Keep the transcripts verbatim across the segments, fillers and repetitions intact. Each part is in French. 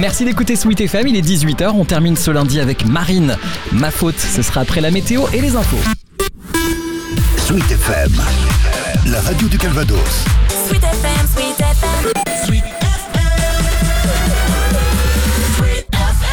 Merci d'écouter Sweet F M, il est dix-huit heures, on termine ce lundi avec Marine. Ma faute, ce sera après la météo et les infos. Sweet F M, la radio du Calvados. Sweet F M, Sweet F M. Sweet F M. Sweet F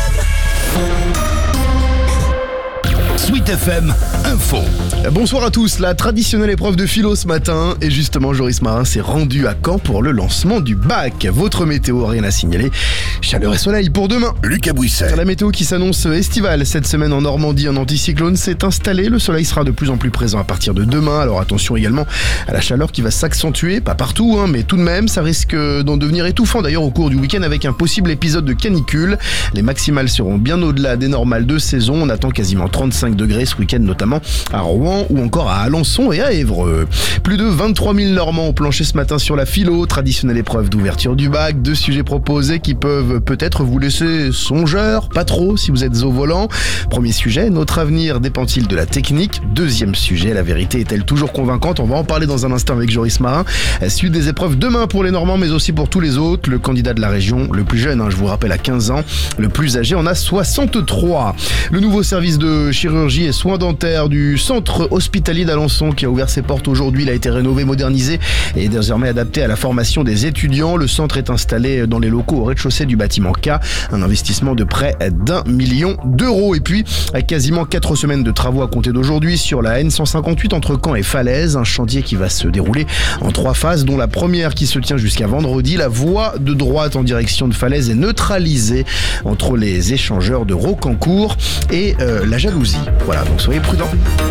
M. Sweet F M Info. Bonsoir à tous, la traditionnelle épreuve de philo ce matin. Et justement, Joris Marin s'est rendu à Caen pour le lancement du bac. Votre météo, rien à signaler. Chaleur et soleil pour demain. Lucas Bouisset. La météo qui s'annonce estivale cette semaine en Normandie, un anticyclone s'est installé. Le soleil sera de plus en plus présent à partir de demain. Alors attention également à la chaleur qui va s'accentuer. Pas partout, hein, mais tout de même, ça risque d'en devenir étouffant d'ailleurs au cours du week-end avec un possible épisode de canicule. Les maximales seront bien au-delà des normales de saison. On attend quasiment trente-cinq degrés ce week-end, notamment à Rouen ou encore à Alençon et à Évreux. Plus de vingt-trois mille Normands ont planché ce matin sur la philo, traditionnelle épreuve d'ouverture du bac. Deux sujets proposés qui peuvent peut-être vous laisser songeur, pas trop si vous êtes au volant. Premier sujet, notre avenir dépend-il de la technique? Deuxième sujet, la vérité est-elle toujours convaincante? On va en parler dans un instant avec Joris Marin. Suite des épreuves demain pour les Normands mais aussi pour tous les autres. Le candidat de la région, le plus jeune, hein, je vous rappelle, à quinze ans, le plus âgé en a soixante-trois. Le nouveau service de chirurgie et soins dentaires du centre hospitalier d'Alençon qui a ouvert ses portes aujourd'hui, il a été rénové, modernisé et désormais adapté à la formation des étudiants. Le centre est installé dans les locaux au rez-de-chaussée du bâtiment K, un investissement de près d'un million d'euros. Et puis, quasiment quatre semaines de travaux à compter d'aujourd'hui sur la N cent cinquante-huit entre Caen et Falaise, un chantier qui va se dérouler en trois phases, dont la première qui se tient jusqu'à vendredi. La voie de droite en direction de Falaise est neutralisée entre les échangeurs de Rocancourt et euh, la Jalousie. Voilà, donc soyez prudents.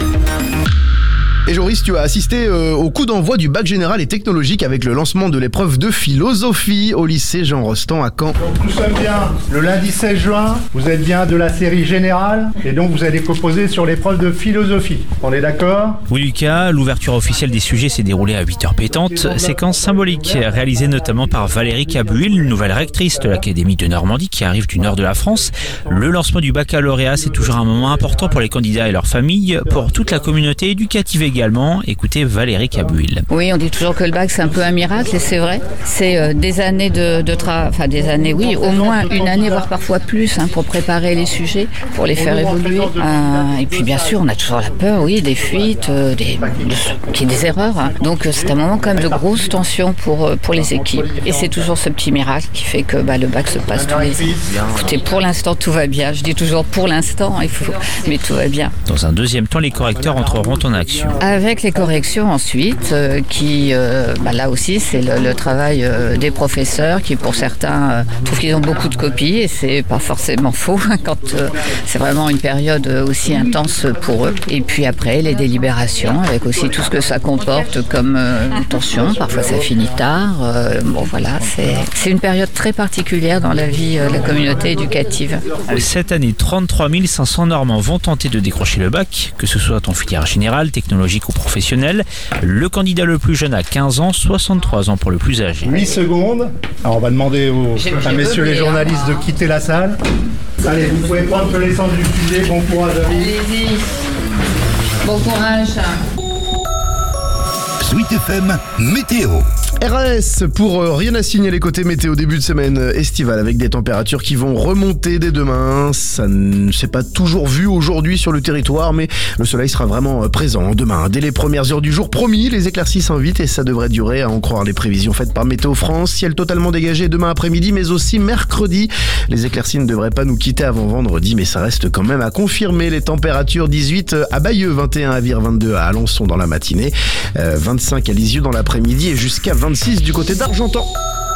Et Joris, tu as assisté euh, au coup d'envoi du bac général et technologique avec le lancement de l'épreuve de philosophie au lycée Jean Rostand à Caen. Donc nous sommes bien le lundi seize juin, vous êtes bien de la série générale et donc vous allez composer sur l'épreuve de philosophie. On est d'accord? Oui Lucas, l'ouverture officielle des sujets s'est déroulée à huit heures pétantes, séquence symbolique réalisée notamment par Valérie Cabuil, nouvelle rectrice de l'Académie de Normandie qui arrive du nord de la France. Le lancement du baccalauréat, c'est toujours un moment important pour les candidats et leurs familles, pour toute la communauté éducative également. Écoutez Valérie Cabuil. Oui, on dit toujours que le bac c'est un peu un miracle et c'est vrai. C'est euh, des années de, de travail, enfin des années, oui, au moins une année, voire parfois plus, hein, pour préparer les sujets, pour les faire évoluer. Euh, et puis bien sûr, on a toujours la peur, oui, des fuites, euh, des, de, qu'il y ait des erreurs. Hein. Donc c'est un moment quand même de grosse tension pour, euh, pour les équipes. Et c'est toujours ce petit miracle qui fait que bah, le bac se passe tous les ans. Écoutez, pour l'instant, tout va bien. Je dis toujours pour l'instant, il faut, mais tout va bien. Dans un deuxième temps, les correcteurs entreront en action. Avec les corrections ensuite, euh, qui euh, bah là aussi c'est le, le travail euh, des professeurs qui pour certains euh, trouvent qu'ils ont beaucoup de copies et c'est pas forcément faux quand euh, c'est vraiment une période aussi intense pour eux. Et puis après les délibérations avec aussi tout ce que ça comporte comme euh, tension, parfois ça finit tard. Euh, bon voilà, c'est, c'est une période très particulière dans la vie euh, de la communauté éducative. Cette année, trente-trois mille cinq cents Normands vont tenter de décrocher le bac, que ce soit en filière générale, technologique ou professionnelle. Le candidat le plus jeune a quinze ans, soixante-trois ans pour le plus âgé. huit secondes. Alors on va demander aux, à messieurs les journalistes de quitter la salle. Allez, vous pouvez prendre connaissance du sujet. Bon courage à vous. Allez-y. Bon courage. Sweet F M Météo. R A S pour euh, rien à signaler côté météo, début de semaine estivale avec des températures qui vont remonter dès demain. Ça ne s'est pas toujours vu aujourd'hui sur le territoire, mais le soleil sera vraiment présent demain. Dès les premières heures du jour, promis, les éclaircies s'invitent et ça devrait durer, à en croire les prévisions faites par Météo France. Ciel totalement dégagé demain après-midi, mais aussi mercredi. Les éclaircies ne devraient pas nous quitter avant vendredi, mais ça reste quand même à confirmer. Les températures dix-huit à Bayeux, vingt et un à Vire, vingt-deux à Alençon dans la matinée, euh, vingt-cinq à Lisieux dans l'après-midi et jusqu'à vingt-six du côté d'Argentan.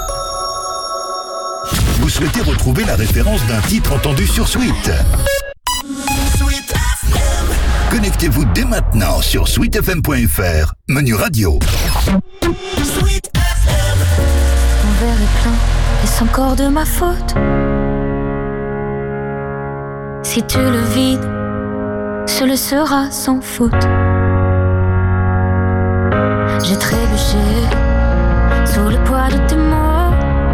Vous souhaitez retrouver la référence d'un titre entendu sur Sweet? Sweet F M. Connectez-vous dès maintenant sur sweet f m point f r, menu radio. Sweet F M. Mon verre est plein, est-ce encore de ma faute? Si tu le vides, ce le sera sans faute. J'ai trébuché sous le poids de tes mots,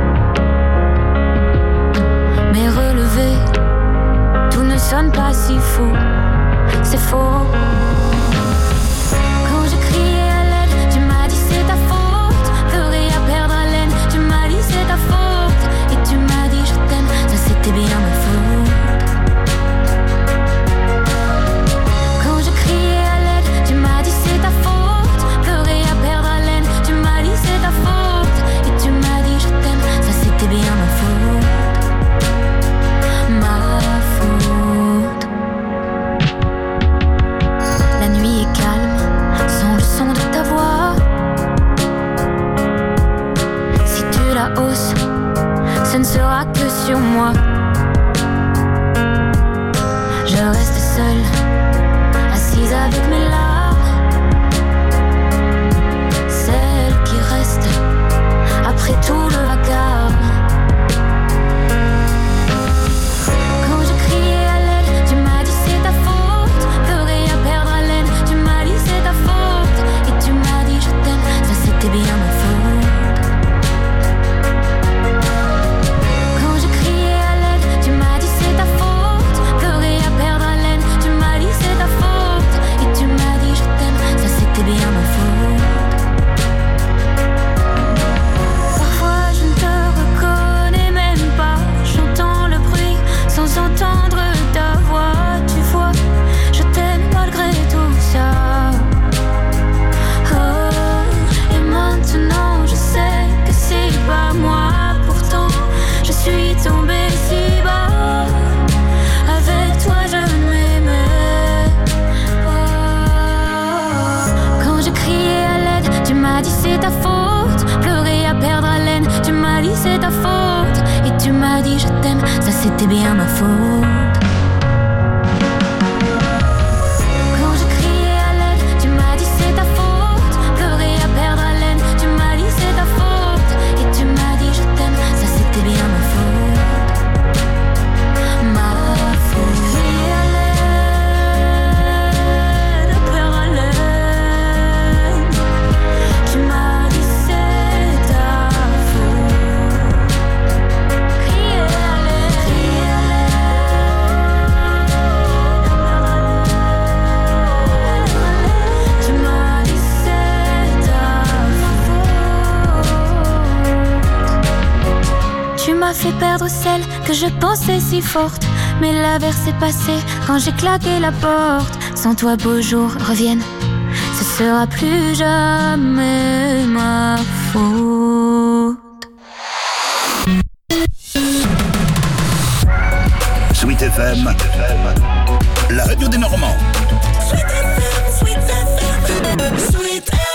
mais relevé, tout ne sonne pas si faux. C'est faux. Quand j'ai crié à l'aide, tu m'as dit c'est ta faute. Pleurer à perdre haleine, tu m'as dit c'est ta faute. Et tu m'as dit je t'aime sera que sur moi. Je reste seule, assise avec mes larmes, celle qui reste après tout le vacarme. Quand je criais à l'aide, tu m'as dit c'est ta faute, pleurer à perdre haleine, tu m'as dit c'est ta faute, et tu m'as dit je t'aime, ça c'était bien ma faute. Quand je criais à l'aide, tu m'as dit c'est ta faute, pleurer à perdre haleine, tu m'as dit c'est ta faute, et tu m'as dit je t'aime, ça c'était bien ma faute. Parfois je ne te reconnais même pas, j'entends le bruit sans entendre ta voix. Tu vois, je t'aime malgré tout ça. Oh, et maintenant je sais que c'est pas moi. Pourtant je suis tombée si bas. Avec toi je ne m'aimais pas. Quand je criais à l'aide, tu m'as dit c'est ta faute, pleurer à perdre haleine, tu m'as dit c'est ta faute, et tu m'as dit je t'aime, ça c'était bien ma faute. Quand je criais à l'aide, tu m'as dit c'est ta faute, pleurer à perdre haleine, tu m'as dit c'est ta faute, et tu m'as dit je t'aime, ça c'était bien ma faute. Ma faute. Crier à l'aide, perdre haleine, tu m'as dit c'est ta faute. Crier à l'aide, crier à l'aide, tu m'as dit c'est ta faute. Tu m'as fait perdre celle que je pensais si forte, mais l'averse est passée quand j'ai claqué la porte. Sans toi beaux jours reviennent, ce sera plus jamais ma faute. Sweet F M, la radio des Normands. Sweet F M, Sweet F M, Sweet F M.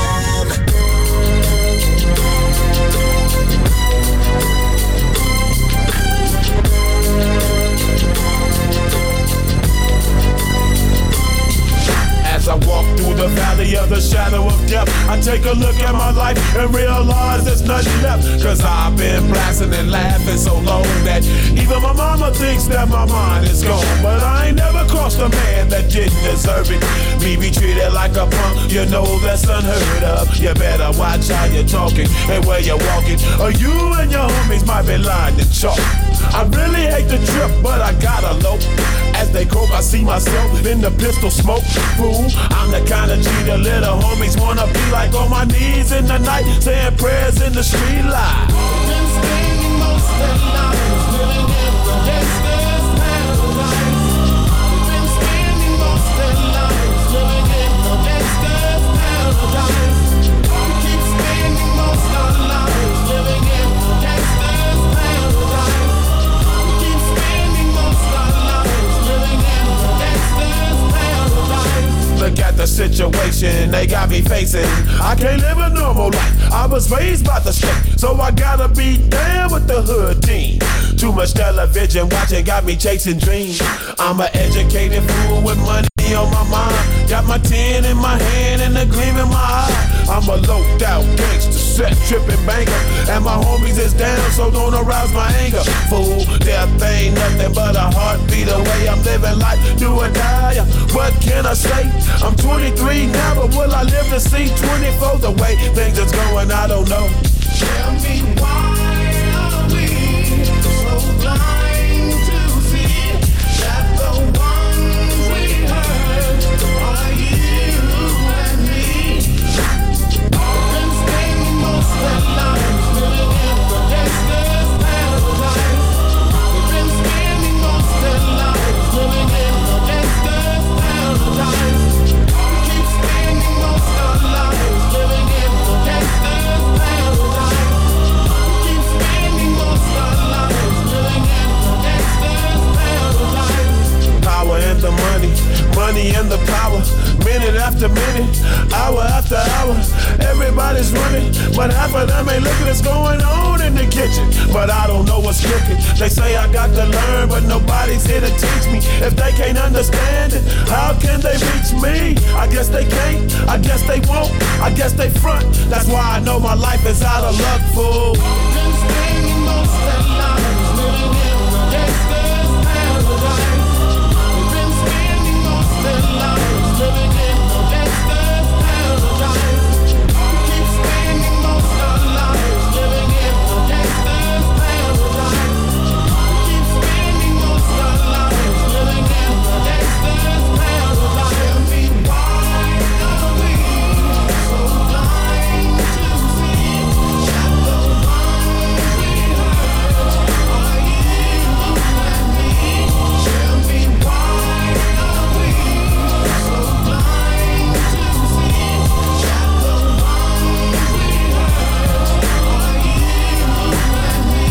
As I walk through the valley of the shadow of death, I take a look at my life and realize there's nothing left. Cause I've been blasting and laughing so long that even my mama thinks that my mind is gone. But I ain't never crossed a man that didn't deserve it. Me be treated like a punk, you know that's unheard of. You better watch how you're talking and where you're walking, or you and your homies might be lying to chalk. I really hate the trip, but I gotta low. As they croak, I see myself in the pistol smoke. Fool, I'm the kind of G the little homies wanna be like, on my knees in the night, saying prayers in the street light. Been spending most of their lives living in the gangster's paradise. Been spending most of their lives living in the gangster's paradise. We keep spending most of our lives living in the gangster's paradise. We keep spending most of our lives living in the gangster's paradise. Look at the situation they got me facing. I can't live a normal life. I was raised by the state, so I gotta be down with the hood team. Too much television watching got me chasing dreams. I'm an educated fool with money on my mind. Got my tin in my hand and a gleam in my eye. I'm a loped out gangster, set tripping banker, and my homies is down, so don't arouse my anger. Fool, death ain't nothing but a heartbeat away. I'm living life, do or die. What can I say? I'm twenty-three now, but will I live to see twenty-four? The way things is going, I don't know. Tell me why are we so blind to see that the ones we hurt are you and me? Been spending most of their lives living in the gangster's paradise. We've been spending most of their lives living in the gangster's paradise. We keep spending most of our lives living in the gangster's paradise. everybody's running, but half of them ain't looking what's going on in the kitchen. But I don't know what's cooking. They say I got to learn, but nobody's here to teach me. If they can't understand it, how can they reach me? I guess they can't, I guess they won't, I guess they front. That's why I know my life is out of luck, fool. Been spending most of their lives living in the gangster's paradise. They've been spending most of their lives living in the gangster's paradise. We keep spending most of our lives living in the gangster's paradise. We keep spending most of our lives living in the gangster's paradise. Tell me why are we so blind to see that the wrongs we heard are you and me? Tell me why are we so blind to see that the wrongs we heard are you and me?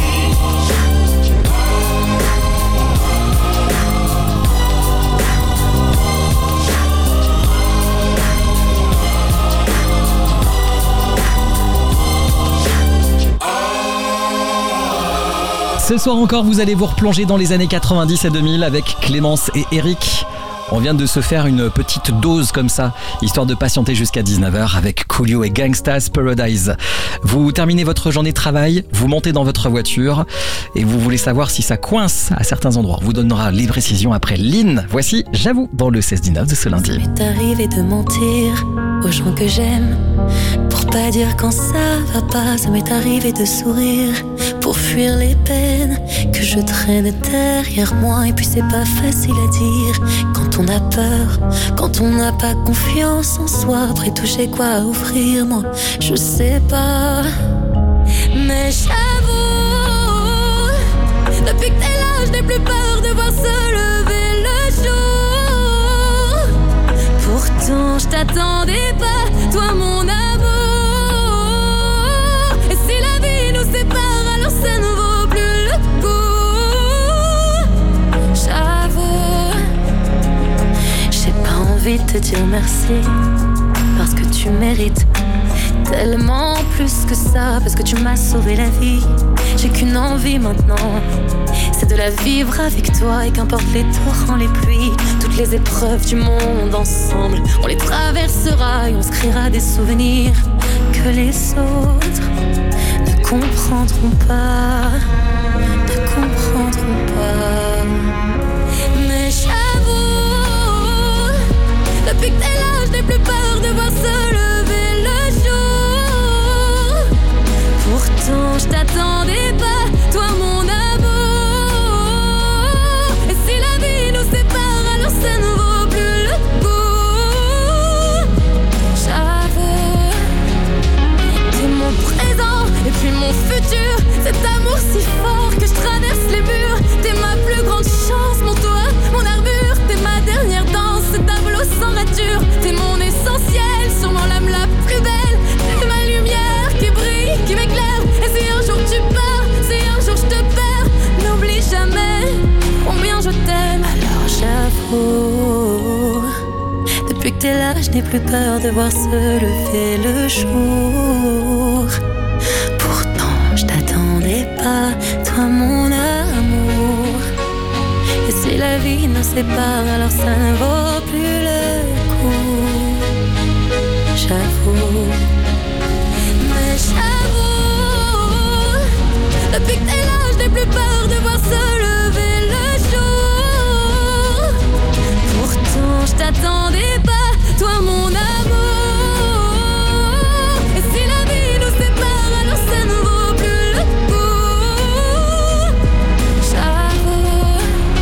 Ce soir encore, vous allez vous replonger dans les années quatre-vingt-dix et deux mille avec Clémence et Eric. On vient de se faire une petite dose comme ça, histoire de patienter jusqu'à dix-neuf heures avec Coolio et Gangsta's Paradise. Vous terminez votre journée de travail, vous montez dans votre voiture et vous voulez savoir si ça coince à certains endroits. On vous donnera les précisions après Lynn. Voici J'avoue dans le seize dix-neuf de ce lundi. Ça m'est arrivé de mentir aux gens que j'aime pour pas dire quand ça va pas. Ça m'est arrivé de sourire pour fuir les peines que je traîne derrière moi. Et puis c'est pas facile à dire quand on a peur, quand on n'a pas confiance en soi. Après tout j'ai quoi à offrir, moi je sais pas. Mais j'avoue, depuis que t'es là je n'ai plus peur de voir se lever le jour. Pourtant je t'attendais pas, toi mon amour. Et si la vie nous sépare, alors ça ne vaut plus le coup. J'avoue, j'ai pas envie de te dire merci, parce que tu mérites tellement plus que ça, parce que tu m'as sauvé la vie. J'ai qu'une envie maintenant, c'est de la vivre avec toi. Et qu'importe les torrents, les pluies, toutes les épreuves du monde ensemble, on les traversera et on se créera des souvenirs que les autres ne comprendront pas, ne comprendront pas. Mais j'avoue, depuis que t'es là, je n'ai plus peur de voir se lever le jour. Pourtant je t'attendais pas, toi mon amour. Et si la vie nous sépare, alors ça ne vaut plus le coup. J'avoue, t'es mon présent et puis mon futur. Cet amour si fort que je traverse les murs. T'es ma plus grande chance, mon toit, mon armure. T'es ma dernière danse, ce tableau sans nature. T'es mon essentiel, sûrement l'âme la plus belle. T'es ma lumière qui brille, qui m'éclaire. Et si un jour tu pars, si un jour je te perds, n'oublie jamais combien je t'aime. Alors j'avoue, depuis que t'es là, je n'ai plus peur de voir se lever le jour. Pourtant je t'attendais pas, toi mon amour. Et si la vie nous sépare, alors ça ne vaut plus le coup. J'avoue, mais j'avoue, depuis que t'es là, je n'ai plus peur de voir se lever le jour. Pourtant je t'attendais pas, toi mon amour. Et si la vie nous sépare, alors ça ne vaut plus le coup. J'avoue.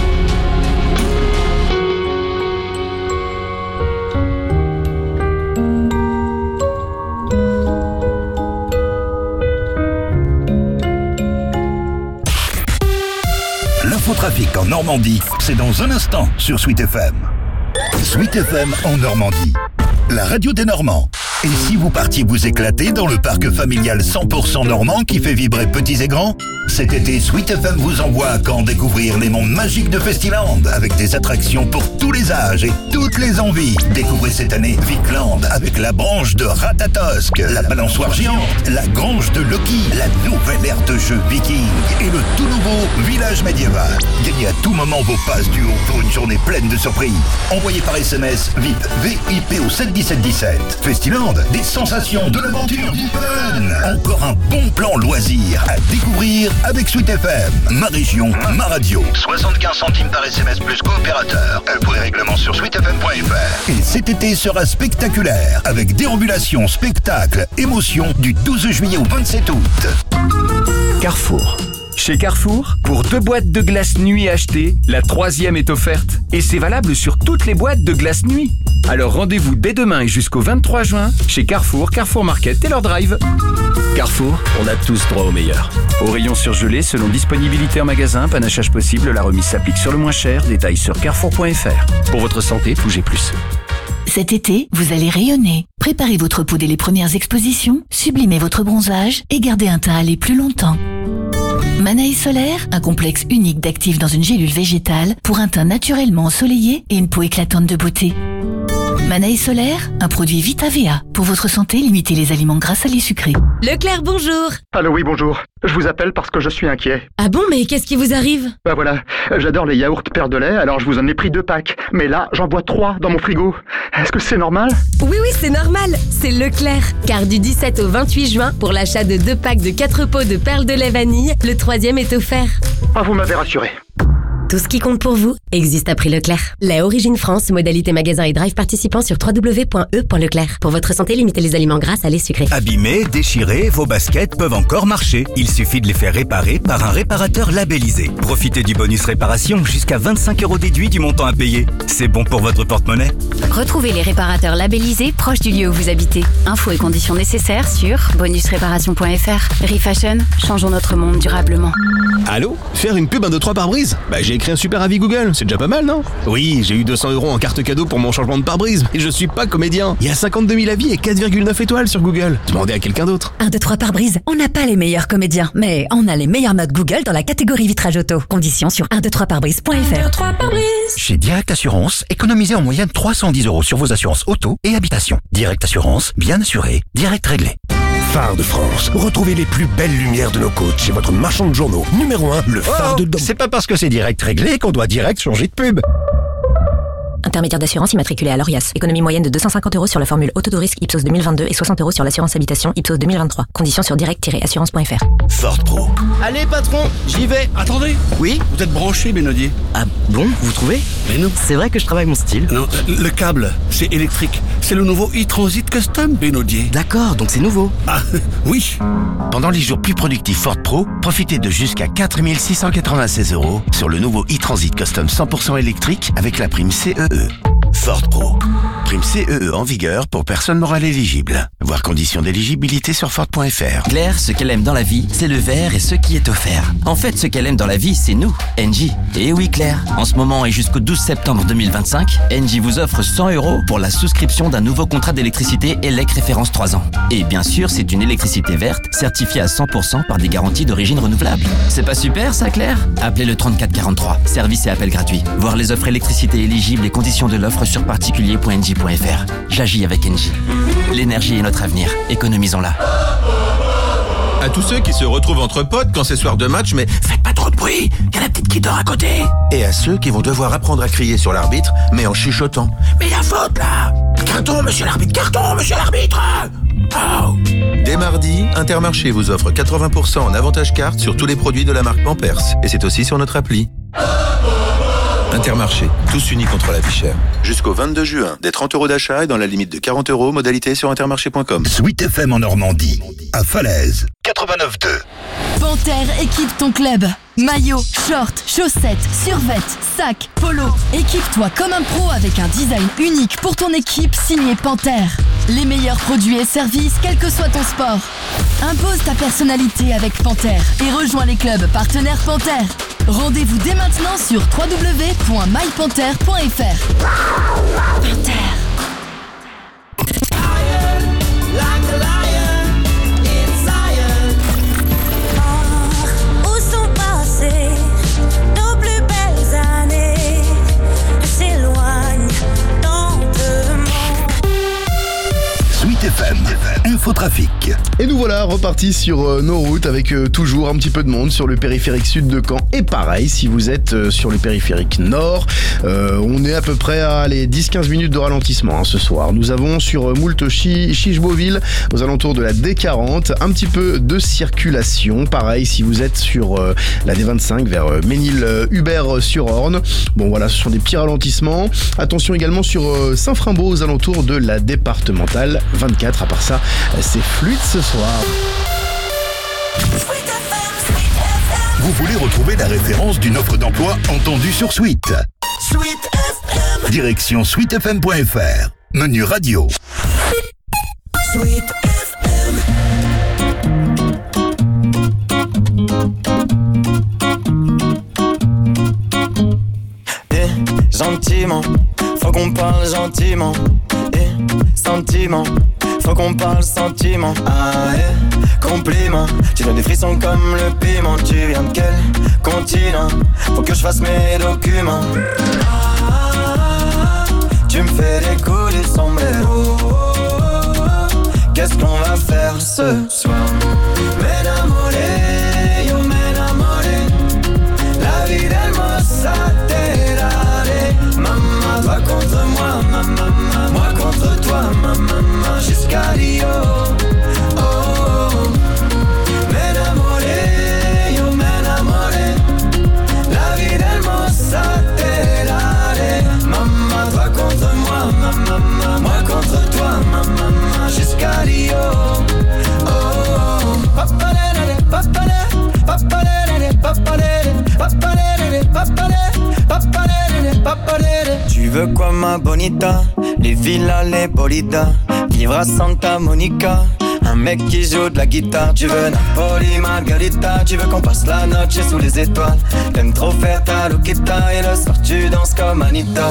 L'infotrafic en Normandie, c'est dans un instant sur Sweet F M. Sweet F M en Normandie, la radio des Normands. Et si vous partiez vous éclater dans le parc familial cent pour cent normand qui fait vibrer petits et grands? Cet été, Sweet F M vous envoie à Caen découvrir les mondes magiques de Festiland avec des attractions pour tous les âges et toutes les envies. Découvrez cette année Vikland avec la branche de Ratatosque, la balançoire géante, la grange de Loki, la nouvelle ère de jeu Viking et le tout nouveau village médiéval. Gagnez à tout moment vos passes du haut pour une journée pleine de surprises. Envoyez par S M S V I P V I P au sept dix-sept dix-sept. Festiland, des sensations, de l'aventure, du fun. Encore un bon plan loisir à découvrir avec Sweet F M. Ma région, ma radio. soixante-quinze centimes par S M S plus coopérateur. Pour les règlements sur sweet f m point f r. Et cet été sera spectaculaire avec déambulation, spectacle, émotion du douze juillet au vingt-sept août. Carrefour. Chez Carrefour, pour deux boîtes de glace nuit achetées, la troisième est offerte. Et c'est valable sur toutes les boîtes de glace nuit. Alors rendez-vous dès demain et jusqu'au vingt-trois juin chez Carrefour, Carrefour Market et leur drive. Carrefour, on a tous droit au meilleur. Au rayon surgelé, selon disponibilité en magasin, panachage possible, la remise s'applique sur le moins cher. Détails sur carrefour point f r. Pour votre santé, bougez plus. Cet été, vous allez rayonner. Préparez votre peau dès les premières expositions, sublimez votre bronzage et gardez un teint à aller plus longtemps. Manaï Solaire, un complexe unique d'actifs dans une gélule végétale pour un teint naturellement ensoleillé et une peau éclatante de beauté. Manaï Solaire, un produit Vita V A. Pour votre santé, limitez les aliments gras, salés, sucrés. Leclerc, bonjour. Allô, oui, bonjour. Je vous appelle parce que je suis inquiet. Ah bon, mais qu'est-ce qui vous arrive? Bah voilà, j'adore les yaourts Père de lait, alors je vous en ai pris deux packs. Mais là, j'en bois trois dans mon frigo. Est-ce que c'est normal? Oui, oui, c'est normal. C'est Leclerc. Car du dix-sept au vingt-huit juin, pour l'achat de deux packs de quatre pots de perles de lait vanille, le troisième est offert. Ah, vous m'avez rassuré. Tout ce qui compte pour vous existe à prix Leclerc. Lait Origine France, modalité magasin et drive participant sur w w w point e point leclerc. Pour votre santé, limitez les aliments gras, salés, sucrés. Abîmés, déchirés, vos baskets peuvent encore marcher. Il suffit de les faire réparer par un réparateur labellisé. Profitez du bonus réparation, jusqu'à vingt-cinq euros déduits du montant à payer. C'est bon pour votre porte-monnaie. Retrouvez les réparateurs labellisés proches du lieu où vous habitez. Infos et conditions nécessaires sur bonus réparation point f r. Refashion, changeons notre monde durablement. Allô? Faire une pub un deux trois pare-brise? Bah j'ai écrit un super avis Google, c'est déjà pas mal, non? Oui, j'ai eu deux cents euros en carte cadeau pour mon changement de pare-brise. Et je suis pas comédien. Il y a cinquante-deux mille avis et quatre virgule neuf étoiles sur Google. Demandez à quelqu'un d'autre. un deux trois pare-brise, on n'a pas les meilleurs comédiens, mais on a les meilleures notes Google dans la catégorie vitrage auto. Conditions sur un deux trois pare-brise point f r. Chez Direct Assurance, économisez en moyenne trois cent dix euros sur vos assurances auto et habitation. Direct Assurance, bien assuré, direct réglé. Phare de France. Retrouvez les plus belles lumières de nos côtes chez votre marchand de journaux. Numéro un, le phare Oh, de Dom. c'est pas parce que c'est direct réglé qu'on doit direct changer de pub. Intermédiaire d'assurance immatriculé à l'Orias. Économie moyenne de deux cent cinquante euros sur la formule auto de risque Ipsos deux mille vingt-deux et soixante euros sur l'assurance habitation Ipsos deux mille vingt-trois. Conditions sur direct tiret assurance point f r. Ford Pro. Allez patron, j'y vais. Attendez. Oui? Vous êtes branché, Benodier? Ah bon, vous trouvez? Mais non. C'est vrai que je travaille mon style. Non, le câble, c'est électrique. C'est le nouveau e-Transit Custom, Benodier. D'accord, donc c'est nouveau. Ah, oui. Pendant les jours plus productifs Ford Pro, profitez de jusqu'à quatre mille six cent quatre-vingt-seize euros sur le nouveau e-Transit Custom cent pour cent électrique avec la prime C E E. Ford Pro. Prime C E E en vigueur pour personnes morales éligibles. Voir conditions d'éligibilité sur Ford point f r. Claire, ce qu'elle aime dans la vie, c'est le verre et ce qui est offert. En fait, ce qu'elle aime dans la vie, c'est nous, Engie. Et oui, Claire, en ce moment et jusqu'au douze septembre deux mille vingt-cinq, Engie vous offre cent euros pour la souscription d'un nouveau contrat d'électricité E L E C référence trois ans. Et bien sûr, c'est une électricité verte, certifiée à cent pour cent par des garanties d'origine renouvelable. C'est pas super, ça, Claire? Appelez le trente-quatre quarante-trois. Service et appel gratuit. Voir les offres électricité éligibles et conditions de l'offre sur particulier point engie point f r. J'agis avec Engie. L'énergie est notre avenir. Économisons-la. À tous ceux qui se retrouvent entre potes quand c'est soir de match, mais faites pas trop de bruit, y a la petite qui dort à côté. Et à ceux qui vont devoir apprendre à crier sur l'arbitre, mais en chuchotant. Mais la faute là! Carton, monsieur l'arbitre, carton, monsieur l'arbitre! Oh. Dès mardi, Intermarché vous offre quatre-vingts pour cent en avantage carte sur tous les produits de la marque Pampers. Et c'est aussi sur notre appli. Intermarché, tous unis contre la vie chère. Jusqu'au vingt-deux juin, des trente euros d'achat et dans la limite de quarante euros, modalité sur intermarché point com. Sweet F M en Normandie, à Falaise, quatre-vingt-neuf deux. Panthère équipe ton club. Maillot, short, chaussettes, survêtes, sacs, polo. Équipe-toi comme un pro avec un design unique pour ton équipe signé Panthère. Les meilleurs produits et services, quel que soit ton sport. Impose ta personnalité avec Panthère et rejoins les clubs partenaires Panthère. Rendez-vous dès maintenant sur w w w point my panthère point f r. Panthère. trafic. Et nous voilà repartis sur euh, nos routes avec euh, toujours un petit peu de monde sur le périphérique sud de Caen. Et pareil, si vous êtes euh, sur le périphérique nord, euh, on est à peu près à les dix à quinze minutes de ralentissement hein, ce soir. Nous avons sur euh, Moult Chi- Chiche-Beauville, aux alentours de la D quarante, un petit peu de circulation. Pareil, si vous êtes sur euh, la D vingt-cinq vers euh, Ménil-Hubert-sur-Orne. Bon voilà, ce sont des petits ralentissements. Attention également sur euh, Saint-Frimbault, aux alentours de la départementale vingt-quatre. À part ça, c'est fluide ce soir. Vous voulez retrouver la référence d'une offre d'emploi entendue sur Sweet. Sweet F M. Direction sweet f m point f r. Menu radio. Sweet F M. Eh, gentiment, faut qu'on parle gentiment. Eh, sentiment, faut qu'on parle sentiment. Ah, eh, compliment, tu donnes des frissons comme le piment. Tu viens de quel continent? Faut que je fasse mes documents. Ah, tu me fais des coups de sombrero. Qu'est-ce qu'on va faire ce soir? M'enamoré, yo m'enamoré. La vie d'Hermosa Terrare. Maman, toi contre moi, maman, moi contre toi, maman, jusqu'à Rio. Oh, oh. M'enamoré, yo m'enamoré. La vie d'Hermosa Terrare. Maman, toi contre moi, maman, moi contre toi, maman, jusqu'à Rio. Oh, oh. Papalere, papalere, papalere, papalere, papalere, papalere, papalere, papalere. Tu veux quoi ma bonita? Les villas, les bolidas, vivre à Santa Monica. Un mec qui joue de la guitare. Tu veux Napoli, Margarita. Tu veux qu'on passe la noche sous les étoiles. T'aimes trop faire ta loquita. Et le soir tu danses comme Anita.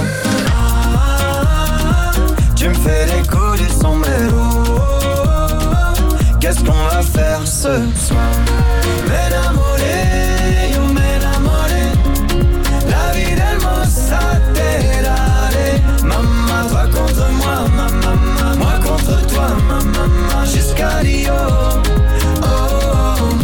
Ah, tu me fais les coups du sombrero. Qu'est-ce qu'on va faire ce soir? M'enamoré, yo m'enamoré. La vie d'Hermosa Terrare. Maman, toi contre moi, maman, moi contre toi, maman, jusqu'à Rio. Oh, oh.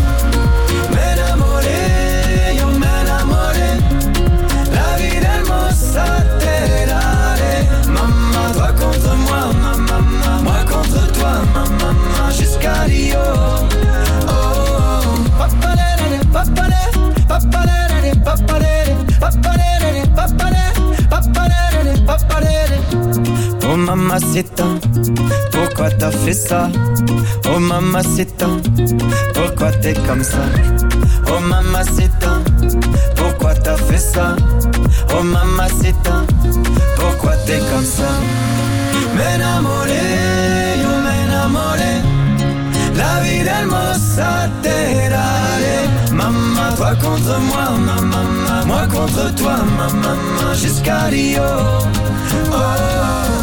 M'enamoré, yo m'enamoré. La vie d'Hermosa Terrare. Maman, toi contre moi, maman, moi contre toi, maman, jusqu'à Rio. Oh, oh. Papalere, papalere, papalere, papalere, papalere, papalere, papalere, papalere. Oh mamacita, pourquoi t'as fait ça? Oh mamacita, pourquoi t'es comme ça? Oh mamacita, pourquoi t'as fait ça? Oh mamacita, pourquoi t'es comme ça? M'enamoré, yo m'enamoré. La vie d'Hermosa Terrare. Maman, toi contre moi, maman, moi contre toi, maman, jusqu'à Rio. Oh, oh.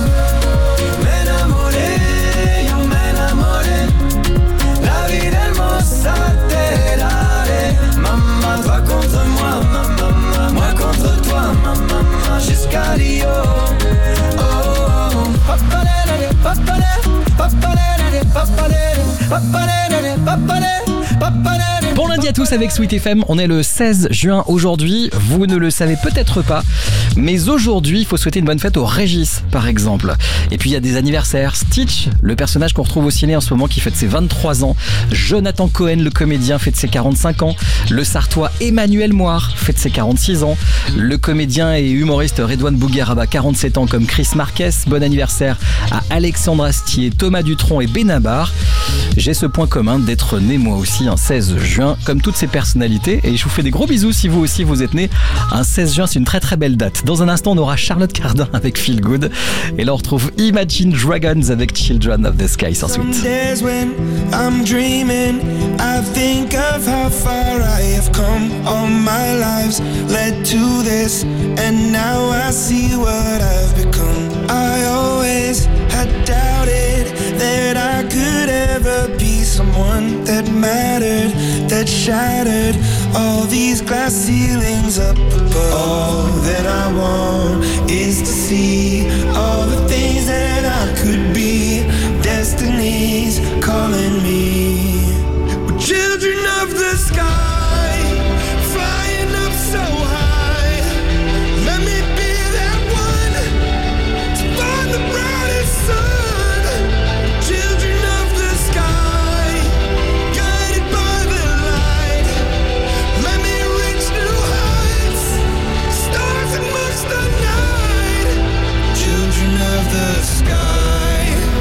M'enamoré, yo m'enamoré. La vie d'Hermosa Terrare. Maman, toi contre moi, maman, moi contre toi, maman, jusqu'à Rio. Oh, oh. Papalere, papalere, papalere, papalere, papalere, papalere, papalere. Bon lundi à tous avec Sweet F M, on est le seize juin aujourd'hui, vous ne le savez peut-être pas, mais aujourd'hui il faut souhaiter une bonne fête au Régis par exemple. Et puis il y a des anniversaires, Stitch, le personnage qu'on retrouve au ciné en ce moment qui fête ses vingt-trois ans, Jonathan Cohen le comédien fête ses quarante-cinq ans, le Sartois Emmanuel Moire fête ses quarante-six ans, le comédien et humoriste Redouane Bougueraba quarante-sept ans comme Chris Marquez, bon anniversaire à Alexandre Astier, Thomas Dutronc et Benabar. J'ai ce point commun d'être né moi aussi un seize juin comme toutes ces personnalités et je vous fais des gros bisous si vous aussi vous êtes né un seize juin, c'est une très très belle date. Dans un instant on aura Charlotte Cardin avec Feel Good et là on retrouve Imagine Dragons avec Children of the Sky sur Sweet. Some days when I'm dreaming, I think of how far I have come. All my lives led to this, and now I see what I've become. I always had doubted that I could ever be someone that mattered, that shattered all these glass ceilings up above. All that I want is to see all the things that I could be. Destinies call calling me. We're children of the sky, flying up so high. Let me be that one to find the brightest sun. Children of the sky, guided by the light. Let me reach new heights, stars amongst the night. Children of the sky.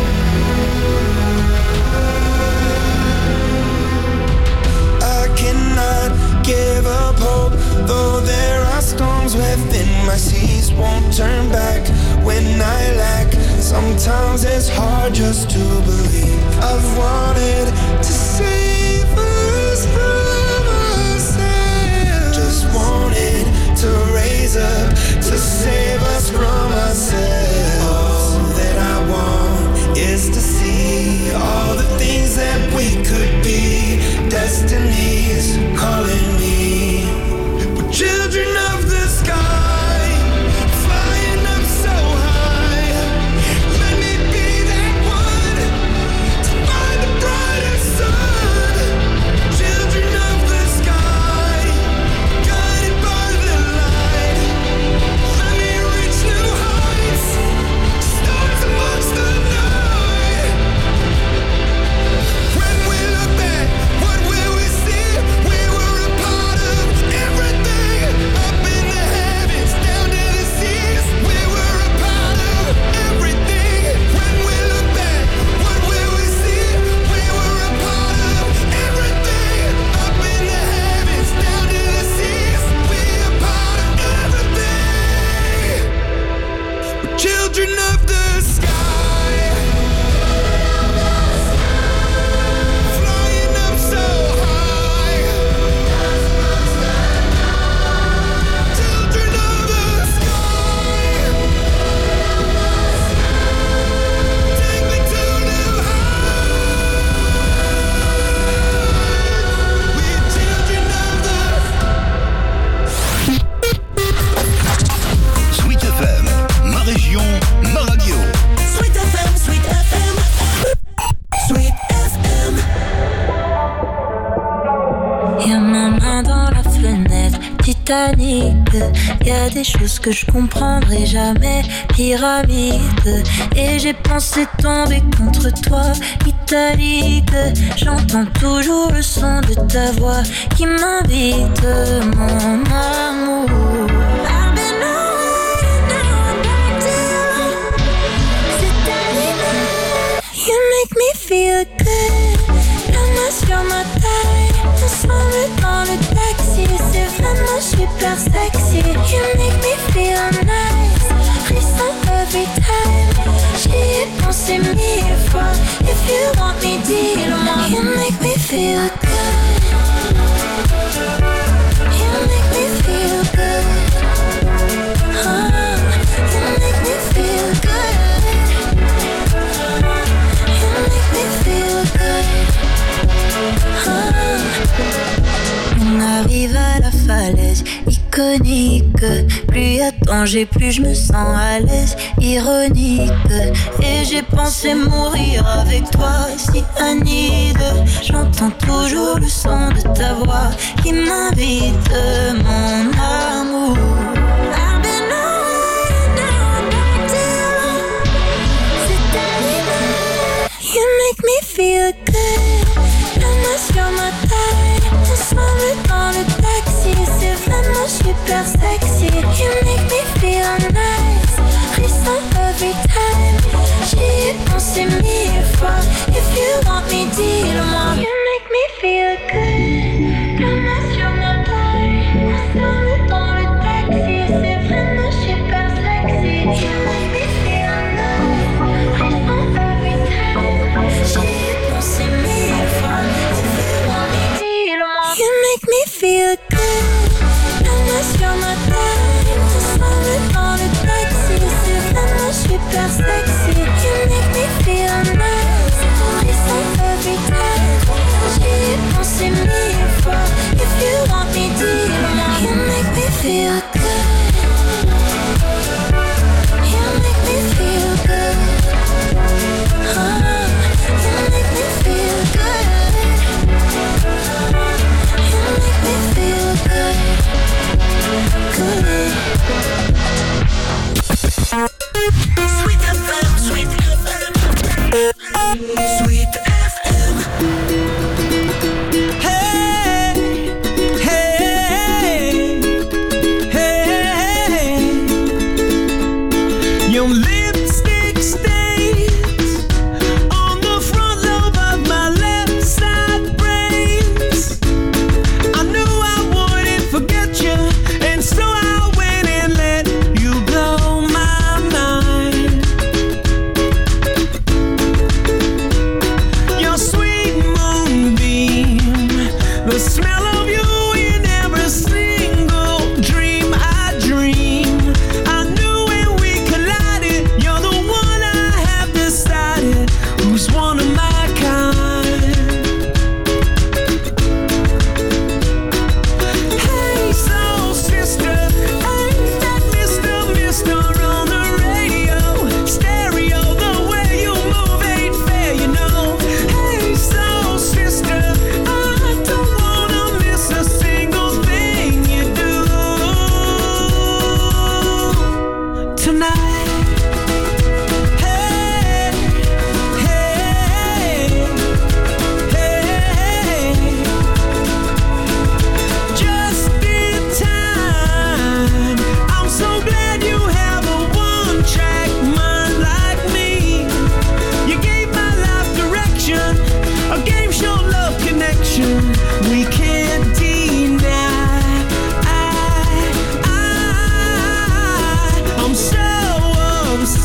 I cannot give up hope, though there are storms within my seas. Won't turn back when I lack. Sometimes it's hard just to believe. I've wanted to save us from ourselves. Just wanted to raise up to save us from ourselves. All that I want is to see all the things that we could be. Destiny's calling me. We're children of the sky, flying up so high. Let me be that one to find the brightest sun. Children of the sky, guided by the light. Let me reach new heights, stars amongst the night. When we look back, what will we see? We were a part of everything, up in the heavens, down to the seas. We were a part of everything. When we look back, what will we see? We were a part of everything, up in the heavens, down to the seas. We a part of everything. We're children of the sky, flying up so high. Children of the sky, take me to new heights. We're children of the Sweet F M, ma région, ma radio. Sweet F M, Sweet F M, Sweet F M. Y'a ma main dans la fenêtre, Titanic. Y'a des choses que je comprendrai jamais, pyramide. Et j'ai pensé tomber contre toi, italique. J'entends toujours le son de ta voix qui m'invite, mon amour. I've been away, now I'm back to you. C'est animé. You make me feel good. La main sur ma taille, ensemble dans le taxi. C'est vraiment super sexy. You make me feel nice. Frisson every time. J'y ai pensé mille fois. If you want me, dis-le-moi. You make me feel good. You make me feel good. Oh, you make me feel good. You make me feel good. On arrive à la falaise iconique. Plus y a danger, plus je me sens à l'aise. Ironique. Et j'ai pensé mourir avec toi, cyanide. J'entends toujours le son de ta voix qui m'invite, mon amour. I've been away, now I'm back to you. C'est animé. You make me feel good. La main sur ma taille, ensemble dans le taxi. C'est vraiment super sexy. You make me feel nice. Frisson every time. J'y ai pensé mille fois. If you want me, dis-le-moi. You make me feel good. La main sur ma taille, ensemble dans le taxi. C'est vraiment super sexy. You make me feel nice. Frisson every time. J'y ai pensé mille fois. If you want me, dis-le-moi. You make me feel good. La main sur ma taille, ensemble dans le taxi. C'est vraiment super sexy. You make me feel nice. Frisson every time. J'y ai pensé mille fois. If you want me, dis-le-moi. You make me feel good. You make me feel good. Oh, you make me feel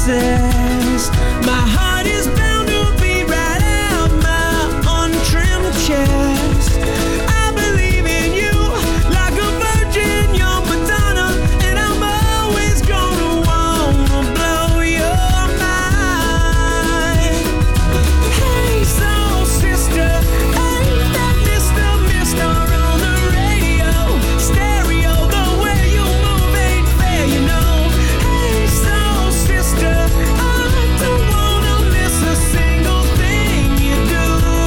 possessed. My heart is bound to be right out my untrimmed chest. I believe in you like a virgin, young Madonna, and I'm always gonna wanna blow your mind. Hey, soul sister, ain't that Mister Mister on the radio? Stereo, the way you move ain't fair, you know. Hey, soul sister, I don't wanna miss a single thing you do.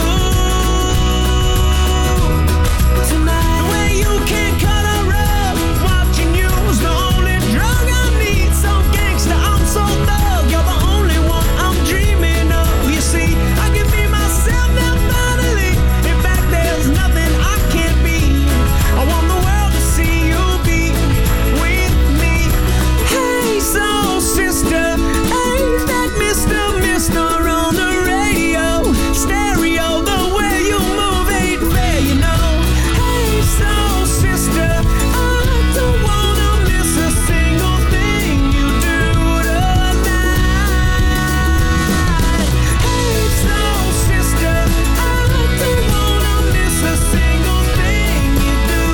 Tonight, the way you can cut a rug, watching you's the only drug I need. So gangsta, I'm so thug, you're the only one I'm dreaming of. You see, I can be myself now finally. In fact, there's nothing I can't be. I want the world to see you be with me. Hey, soul sister, ain't that Mister Mister on the radio? Stereo, the way you move ain't fair, you know. Hey, soul sister, I don't wanna miss a single thing you do tonight. Hey, soul sister, I don't wanna miss a single thing you do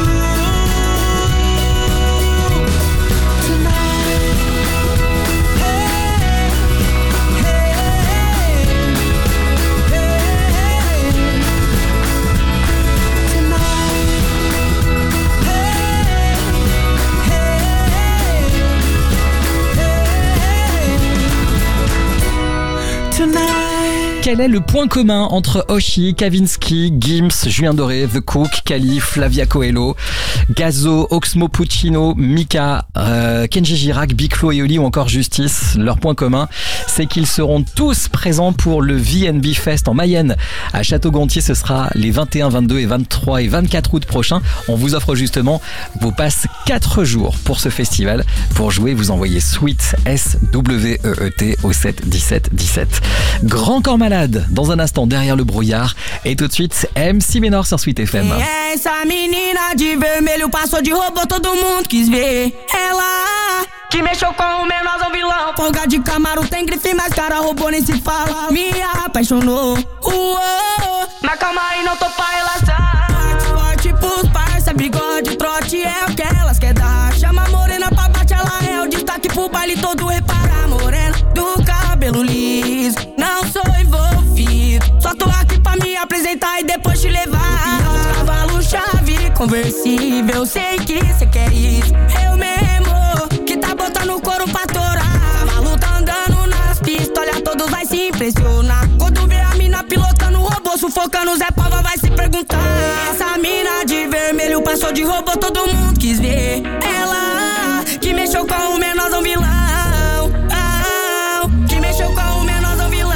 tonight. Hey, Quel est le point commun entre Oshi, Kavinsky, Gims, Julien Doré, The Cook, Kali, Flavia Coelho, Gazo, Oxmo Puccino, Mika, euh, Kenji Girac, Big Flo et Oli ou encore Justice? Leur point commun, c'est qu'ils seront tous présents pour le V N B Fest en Mayenne à Château-Gontier. Ce sera les vingt et un, vingt-deux et vingt-trois et vingt-quatre août prochains. On vous offre justement vos passes quatre jours pour ce festival. Pour jouer, vous envoyez SWEET, S W E E T au sept dix-sept dix-sept. Grand Corps Malade dans un instant derrière le brouillard, et tout de suite M C Menor sur Sweet F M. Quem é essa menina de vermelho? Passou de robô, todo mundo quis ver. Ela que mexeu com o menorzão vilão. Folga de Camaro, tem grife, mas cara roubou, nem se fala. Me apaixonou, uou. Mas calma aí, não tô pra relação. Forte pros parça, bigode, trote é o que elas quer dar. Chama a morena pra bate, ela é o destaque pro baile todo. Repara, morena do cabelo liso, não sou envolvido, só tô aqui pra me apresentar e depois te levar. Cavalo chave, conversível, sei que cê quer isso. Eu mesmo, que tá botando couro pra torar. Cavalo tá andando nas pistas, olha, todos vai se impressionar. Quando vê a mina pilotando o robô, sufocando Zé Pava, vai se perguntar. Essa mina de vermelho passou de robô, todo mundo quis ver. Ela que mexeu com o menorzão vilão, ah, que mexeu com o menorzão vilão.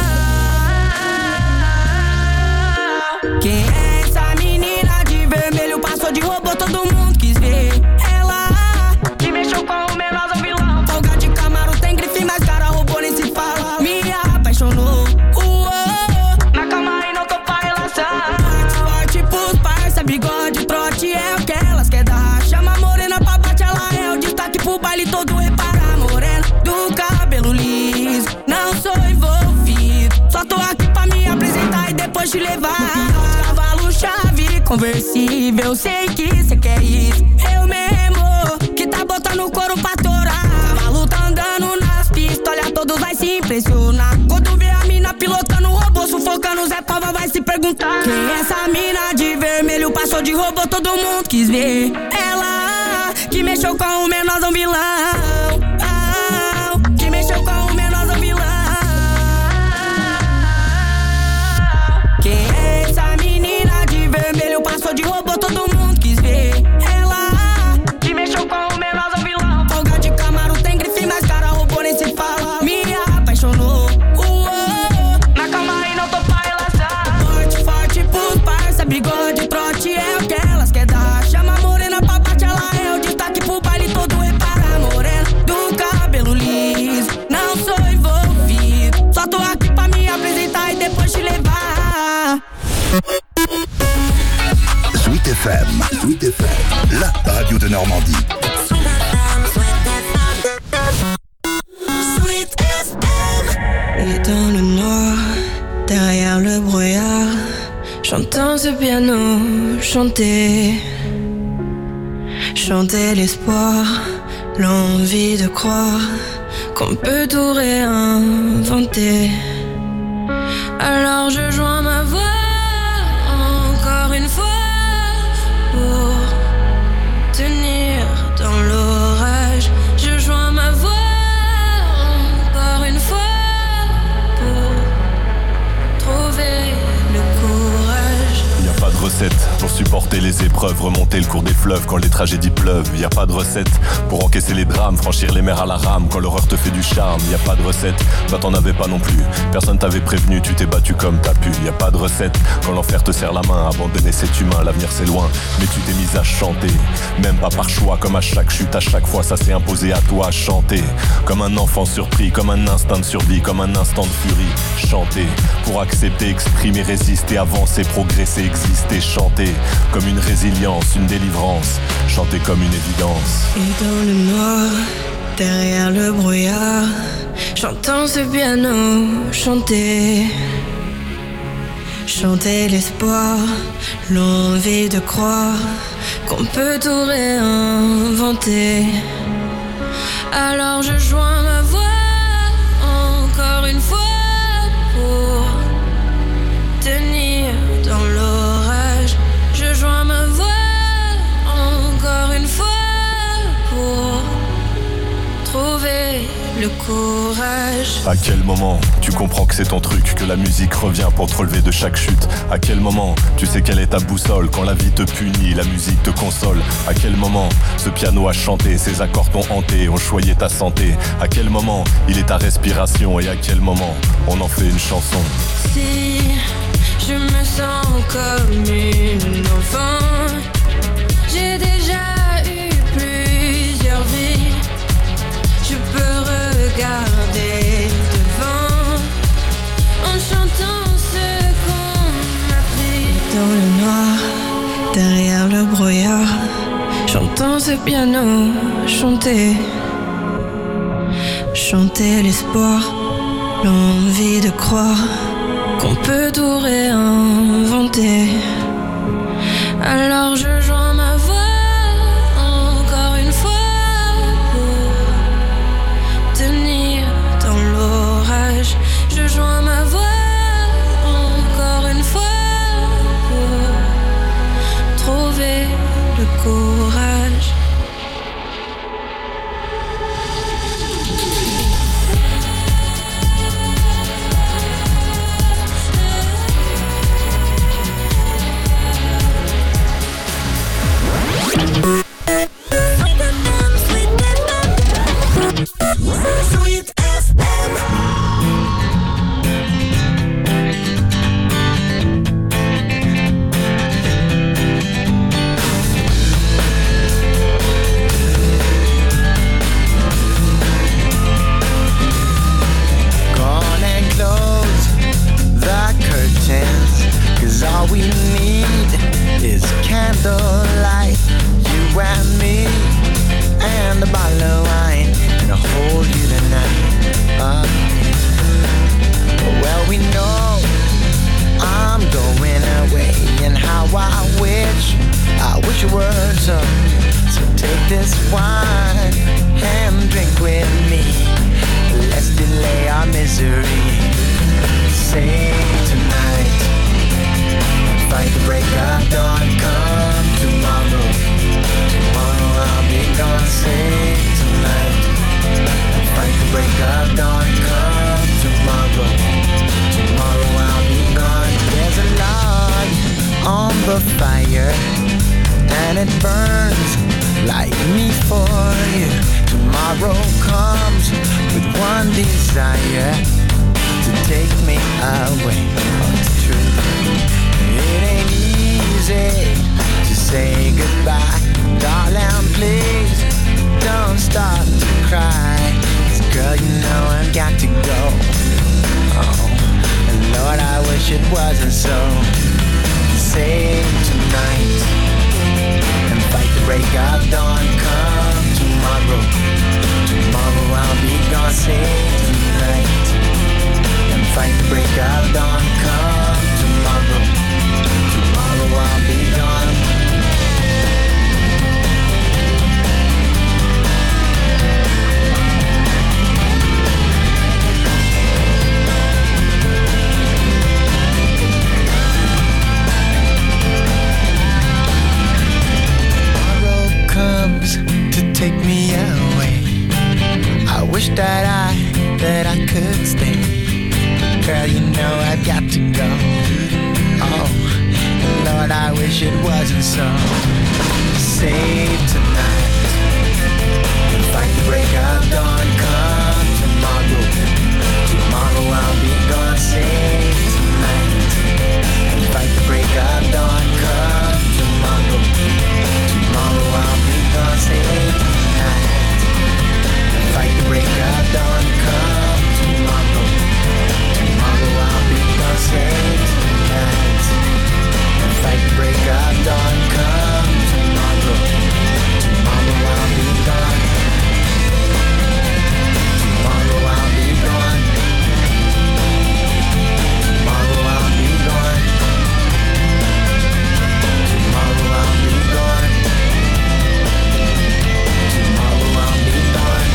Quem é essa menina de vermelho? Passou de robô, todo mundo quis ver. Ela que mexeu com o menorzão vilão. Folga de Camaro, tem grife, mas cara roubou, nem se fala. Me apaixonou, uou. Mas calma aí, não tô pra relação. Forte pros parça, bigode, trote é o que elas quer dar. Chama a morena pra bate, ela é o destaque pro baile todo. Repara, morena do cabelo liso, não sou envolvido, só tô aqui pra me apresentar e depois te levar. Cavalo chave, conversível, sei que cê quer isso. Eu mesmo, que tá botando couro pra torar. Cavalo tá andando nas pistas, olha, todos vai se impressionar. Quando vê a mina pilotando o robô, sufocando Zé Pava, vai se perguntar. Quem é essa mina de vermelho? Passou de robô, todo mundo quis ver. Ela que mexeu com o menorzão vilão, ah, que mexeu com o menorzão vilão. Quem é essa menina de vermelho? Passou de robô, todo mundo quis ver. Ela que mexeu com o menorzão vilão. Folga de Camaro, tem grife, mas cara roubou, nem se fala. Me apaixonou, uou. Mas calma aí, não tô pra relação. Forte, forte pros parça, bigode, trote é o que elas quer dar. Chama a morena pra bate, ela é o destaque pro baile Et dans le noir, derrière le brouillard, j'entends ce piano chanter. Chanter l'espoir, l'envie de croire qu'on peut tout réinventer. Alors je joins ma voix encore une fois pour tenir dans l'orage. Je joins ma voix encore une fois pour trouver le courage. Y a pas de recette pour supporter les épreuves, remonter le cours des fleuves quand les tragédies pleuvent. Y a pas de recette pour encaisser les drames, franchir les mers à la rame quand l'horreur te fait du charme. Y a pas de recette, bah t'en avais pas non plus. Personne t'avait prévenu, tu t'es battu comme t'as pu. Y a pas de recette quand l'enfer te serre la main. Abandonner cet humain, l'avenir c'est loin, mais tu t'es mise à chanter. Même pas par choix, comme à chaque chute, à chaque fois ça s'est imposé à toi. Chanter comme un enfant surpris, comme un instinct de survie, comme un instant de furie. Chanter pour accepter, exprimer, résister, avancer, progresser, exister. Chanter comme une résilience, une délivrance. Chanter comme une évidence. Et dans le noir, derrière le brouillard, j'entends ce piano chanter. Chanter l'espoir, l'envie de croire qu'on peut tout réinventer. Alors je joins ma voix encore une fois pour tenir dans l'orage. Je joins ma voix encore une fois pour trouver le courage. À quel moment tu comprends que c'est ton truc, que la musique revient pour te relever de chaque chute? À quel moment tu sais quelle est ta boussole? Quand la vie te punit, la musique te console. À quel moment ce piano a chanté, ses accords t'ont hanté, ont choyé ta santé? À quel moment il est ta respiration? Et à quel moment on en fait une chanson? Si je me sens comme une enfant, j'ai déjà eu plusieurs vies. Je peux regarder devant en chantant ce qu'on m'a pris. Dans le noir, derrière le brouillard, j'entends ce piano chanter. Chanter l'espoir, l'envie de croire qu'on peut tout réinventer. Alors je joins ma voix encore une fois pour tenir dans l'orage. Je joins ma voix encore une fois pour trouver le courage. Sweet F M. Gone and close the curtains, 'cause all we need is candlelight. You and me and a bottle of wine, and I'll hold you tonight. Uh, well, we know I'm going away, and how I wish, I wish it were so. So take this wine and drink with me. Let's delay our misery. Say tonight, fight the break of dawn. Come tomorrow, tomorrow I'll be gone. Say tonight, fight the break of dawn. Come tomorrow, tomorrow I'll be gone. There's a log on the fire, and it burns like me for you. Tomorrow comes with one desire, to take me away. Oh, it's true. It ain't easy to say goodbye. Darling, please don't start to cry. 'Cause girl, you know I've got to go. Oh, and Lord, I wish it wasn't so. Save tonight and fight the break of dawn. Come tomorrow, tomorrow I'll be gone. Save tonight, away. I wish that I, that I could stay. Girl, you know I've got to go. Oh, Lord, I wish it wasn't so. Save tonight. Fight the break of dawn, come tomorrow. Tomorrow I'll be gone. Save tonight. Fight the break of dawn, come tomorrow. Tomorrow I'll be gone. Save tonight. Fight the break of dawn, come tomorrow. Tomorrow I'll be gone. Save tonight. Fight the break of dawn, come tomorrow. Tomorrow I'll be gone. Tomorrow I'll be gone. Tomorrow I'll be gone. Tomorrow I'll be gone. Tomorrow I'll be gone.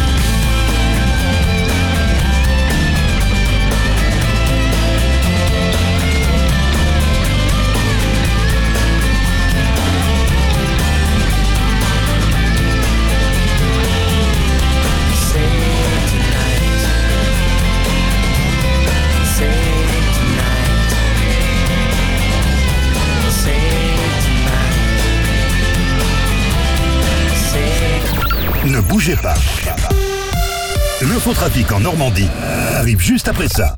Ne bougez pas. L'infotrafic en Normandie arrive juste après ça.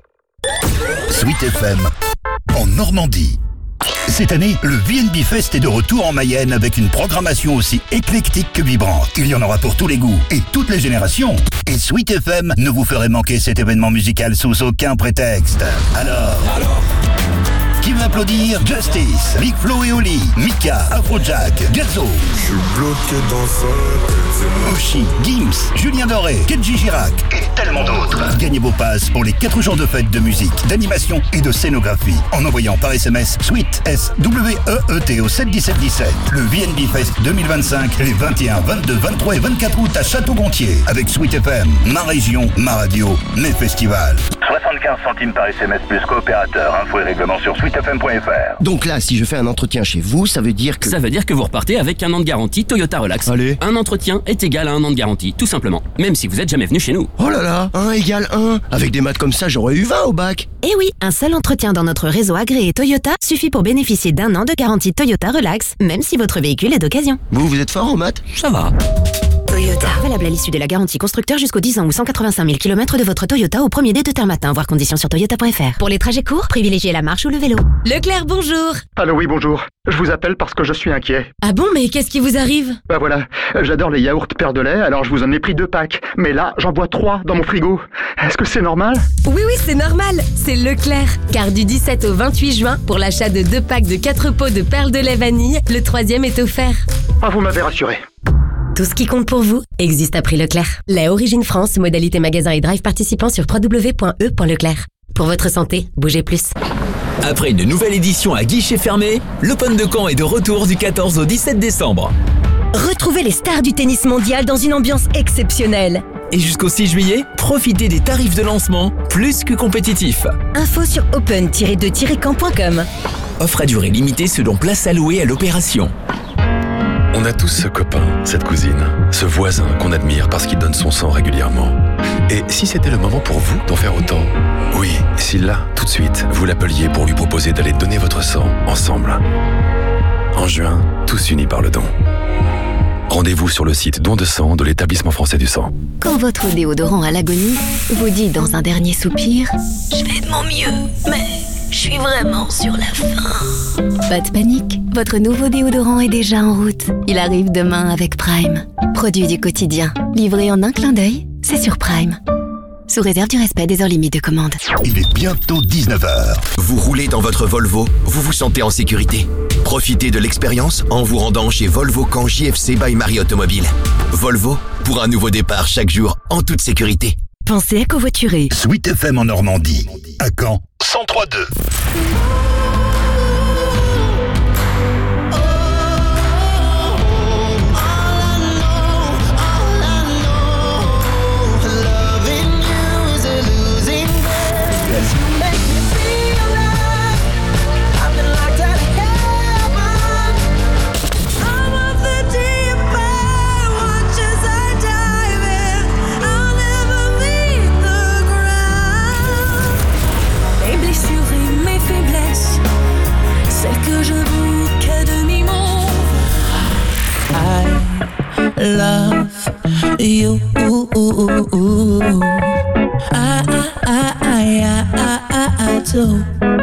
Sweet F M en Normandie. Cette année, le V N B Fest est de retour en Mayenne avec une programmation aussi éclectique que vibrante. Il y en aura pour tous les goûts et toutes les générations. Et Sweet F M ne vous ferait manquer cet événement musical sous aucun prétexte. Alors, Alors qui veut applaudir? Justice, Big Flo et Oli, Mika, Afrojack, Gazzo. Je suis bloqué dans un... Oshi, Gims, Julien Doré, Kenji Girac et tellement d'autres. Gagnez vos passes pour les quatre jours de fête de musique, d'animation et de scénographie en envoyant par S M S SWEET, S W E E T au sept dix-sept dix-sept. Le V N B Fest deux mille vingt-cinq, les vingt et un, vingt-deux, vingt-trois et vingt-quatre août à Château-Gontier avec Sweet F M, ma région, ma radio, mes festivals. soixante-quinze centimes par S M S plus coopérateur. Info et règlement sur sweet f m point f r. Donc là, si je fais un entretien chez vous, ça veut dire que... Ça veut dire que vous repartez avec un an de garantie Toyota Relax. Allez. Un entretien est égal à un an de garantie, tout simplement. Même si vous êtes jamais venu chez nous. Oh là là, un égale un. Avec des maths comme ça, j'aurais eu vingt au bac. Eh oui, un seul entretien dans notre réseau agréé Toyota suffit pour bénéficier d'un an de garantie Toyota Relax, même si votre véhicule est d'occasion. Vous, vous êtes fort en maths? Ça va. Toyota. Valable à l'issue de la garantie constructeur jusqu'aux dix ans ou cent quatre-vingt-cinq mille kilomètres de votre Toyota au premier dé de terme matin, voir conditions sur toyota point f r. Pour les trajets courts, privilégiez la marche ou le vélo. Leclerc, bonjour. Allô, oui, bonjour. Je vous appelle parce que je suis inquiet. Ah bon, mais qu'est-ce qui vous arrive? Bah voilà, j'adore les yaourts Père de lait, alors je vous en ai pris deux packs. Mais là, j'en bois trois dans mon frigo. Est-ce que c'est normal? Oui, oui, c'est normal. C'est Leclerc. Car du dix-sept au vingt-huit juin, pour l'achat de deux packs de quatre pots de perles de lait vanille, le troisième est offert. Ah, vous m'avez rassuré. Tout ce qui compte pour vous existe à prix Leclerc. La Origine France, modalité magasin et drive participant sur w w w point e point leclerc. Pour votre santé, bougez plus. Après une nouvelle édition à guichet fermé, l'Open de Caen est de retour du quatorze au dix-sept décembre. Retrouvez les stars du tennis mondial dans une ambiance exceptionnelle. Et jusqu'au six juillet, profitez des tarifs de lancement plus que compétitifs. Info sur open tiret deux tiret camp point com. Offre à durée limitée selon place allouée à l'opération. On a tous ce copain, cette cousine, ce voisin qu'on admire parce qu'il donne son sang régulièrement. Et si c'était le moment pour vous d'en faire autant? Oui, si là, tout de suite, vous l'appeliez pour lui proposer d'aller donner votre sang ensemble. En juin, tous unis par le don. Rendez-vous sur le site don de sang de l'Établissement français du sang. Quand votre déodorant à l'agonie vous dit dans un dernier soupir « Je fais de mon mieux, mais je suis vraiment sur la fin ». Pas de panique, votre nouveau déodorant est déjà en route. Il arrive demain avec Prime. Produit du quotidien, livré en un clin d'œil, c'est sur Prime. Sous réserve du respect des heures limites de commande. Il est bientôt dix-neuf heures. Vous roulez dans votre Volvo, vous vous sentez en sécurité. Profitez de l'expérience en vous rendant chez Volvo Caen J F C by Marie Automobile. Volvo, pour un nouveau départ chaque jour en toute sécurité. Pensez à covoiturer. Sweet F M en Normandie. À Caen, cent trois virgule deux. love you. I, I, I, I, I, I, I do.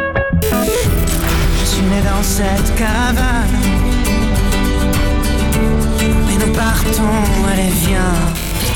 Je suis né dans cette cabane, mais nous partons, allez viens.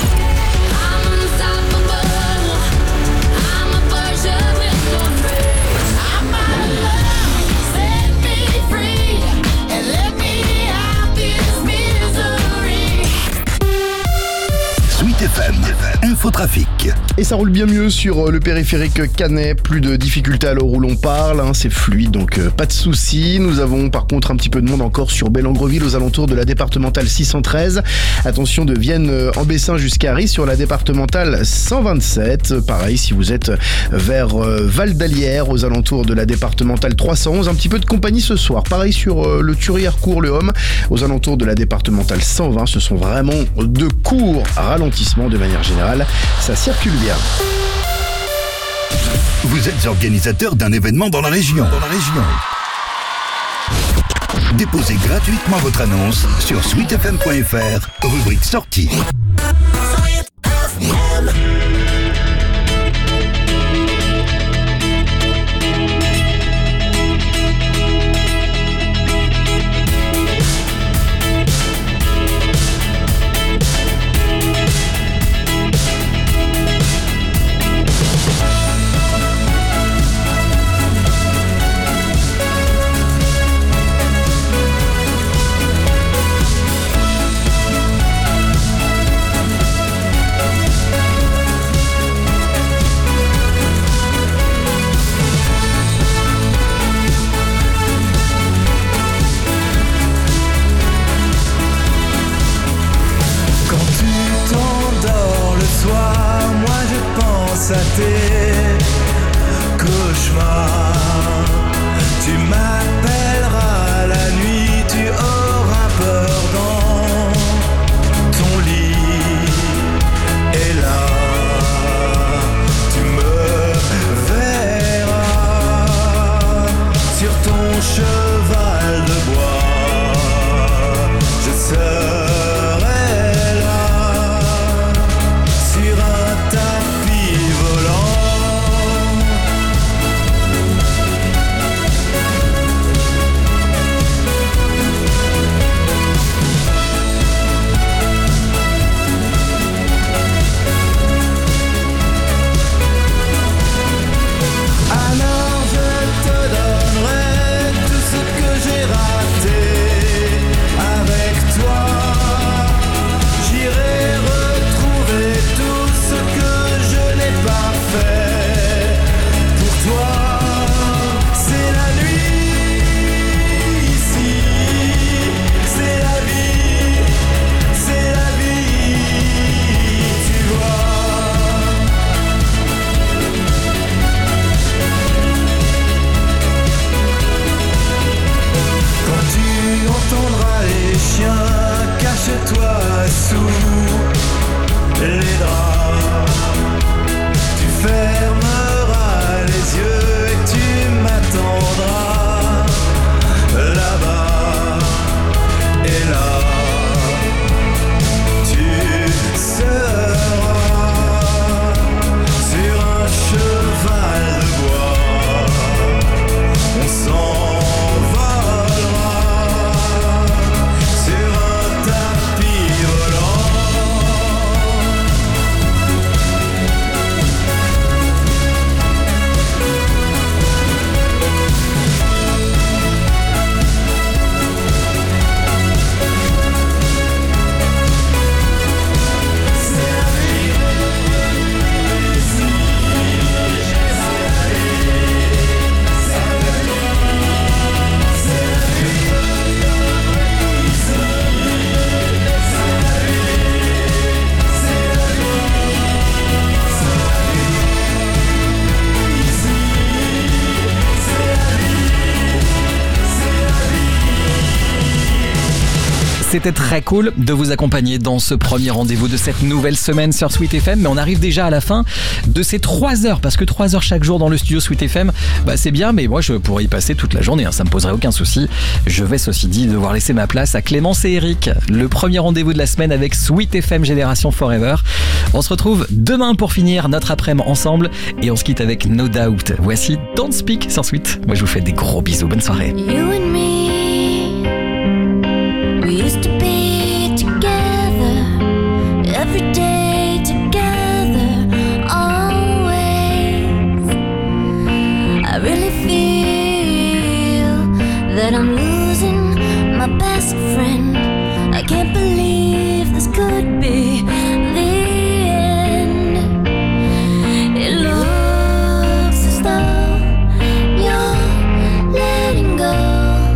F M, Infotrafic. Et ça roule bien mieux sur le périphérique Canet, plus de difficultés à l'heure où l'on parle, hein, c'est fluide donc euh, pas de soucis. Nous avons par contre un petit peu de monde encore sur Bellengreville aux alentours de la départementale six cent treize. Attention de Vienne euh, en Bessin jusqu'à Ris sur la départementale cent vingt-sept. Pareil si vous êtes vers euh, Val d'Alière aux alentours de la départementale trois cent onze. Un petit peu de compagnie ce soir. Pareil sur euh, le Thurière-Court, le Homme aux alentours de la départementale cent vingt. Ce sont vraiment de courts ralentissements de manière générale. Ça circule bien. Vous êtes organisateur d'un événement dans la région. Dans la région. Déposez gratuitement votre annonce sur sweet f m point f r, rubrique sortie. À tes cauchemars, tu m'appelleras la nuit, tu auras peur dans ton lit, et là tu me verras sur ton cheval de bois, je serai là sur un tapis volant. C'était très cool de vous accompagner dans ce premier rendez-vous de cette nouvelle semaine sur Sweet F M. Mais on arrive déjà à la fin de ces trois heures. Parce que trois heures chaque jour dans le studio Sweet F M, bah c'est bien, mais moi je pourrais y passer toute la journée. Hein, ça me poserait aucun souci. Je vais ceci dit devoir laisser ma place à Clémence et Eric. Le premier rendez-vous de la semaine avec Sweet F M Génération Forever. On se retrouve demain pour finir notre après-midi ensemble. Et on se quitte avec No Doubt. Voici Don't Speak sur Sweet. Moi je vous fais des gros bisous. Bonne soirée. You and me, we used to be together every day, together always. I really feel that I'm losing my best friend. I can't believe this could be the end. It looks as though you're letting go.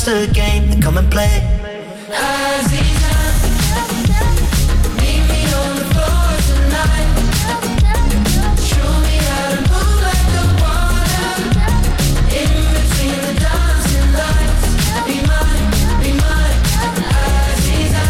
a game, then come and play. Aziza, meet me on the floor tonight. Show me how to move like the water. In between the dancing lights. Be mine, be mine, Aziza.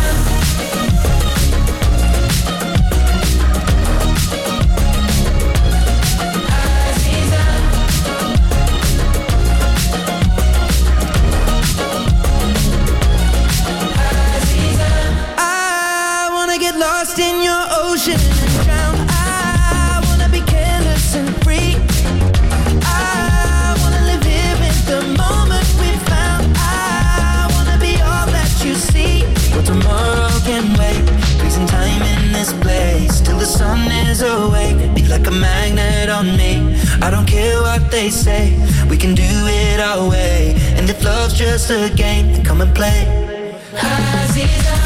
Lost in your ocean and drown. I wanna be careless and free. I wanna live here in the moment we found. I wanna be all that you see. Well, tomorrow can wait. Freezing time in this place till the sun is awake. Be like a magnet on me. I don't care what they say. We can do it our way. And if love's just a game, then come and play. Aziza.